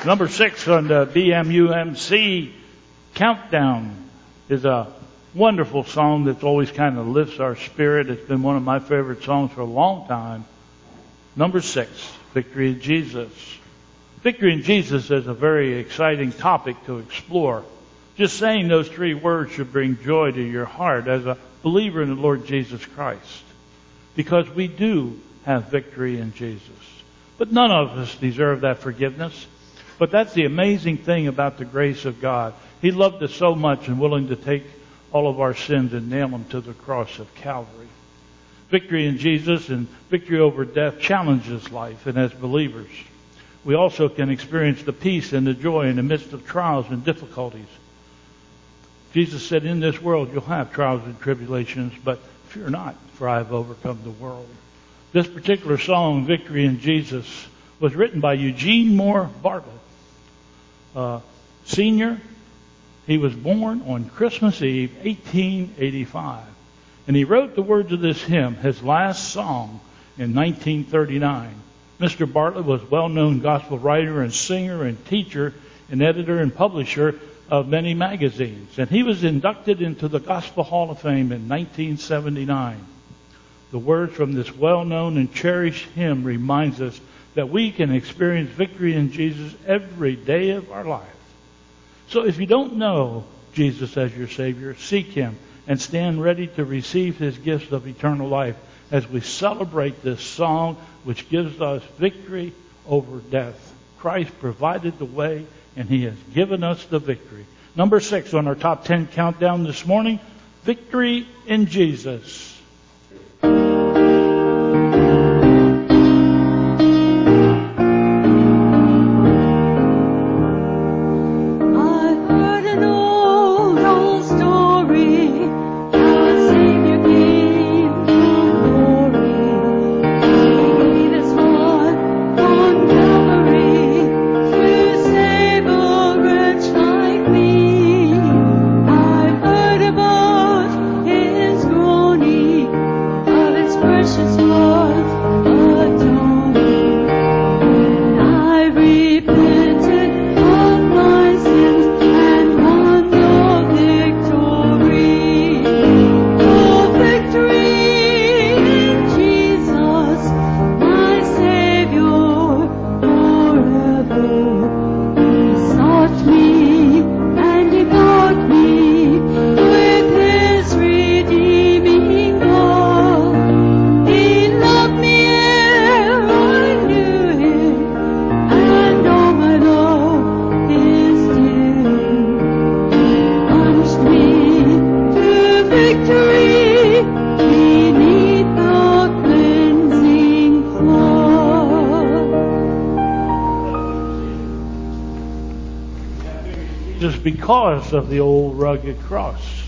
Number 6 on the BMUMC countdown is a wonderful song that's always kind of lifts our spirit. It's been one of my favorite songs for a long time. Number 6, Victory in Jesus. Victory in Jesus is a very exciting topic to explore. Just saying those 3 words should bring joy to your heart as a believer in the Lord Jesus Christ. Because we do have victory in Jesus. But none of us deserve that forgiveness. But that's the amazing thing about the grace of God. He loved us so much and willing to take all of our sins and nail them to the cross of Calvary. Victory in Jesus and victory over death challenges life. And as believers, we also can experience the peace and the joy in the midst of trials and difficulties. Jesus said, in this world you'll have trials and tribulations, but fear not, for I have overcome the world. This particular song, Victory in Jesus, was written by Eugene Moore Bartlett, Senior. He was born on Christmas Eve, 1885. And he wrote the words of this hymn, his last song, in 1939. Mr. Bartlett was a well-known gospel writer and singer and teacher and editor and publisher of many magazines. And he was inducted into the Gospel Hall of Fame in 1979. The words from this well-known and cherished hymn reminds us that we can experience victory in Jesus every day of our life. So if you don't know Jesus as your Savior, seek Him and stand ready to receive His gifts of eternal life as we celebrate this song which gives us victory over death. Christ provided the way and He has given us the victory. Number 6 on our top 10 countdown this morning, Victory in Jesus. Because of the old rugged cross.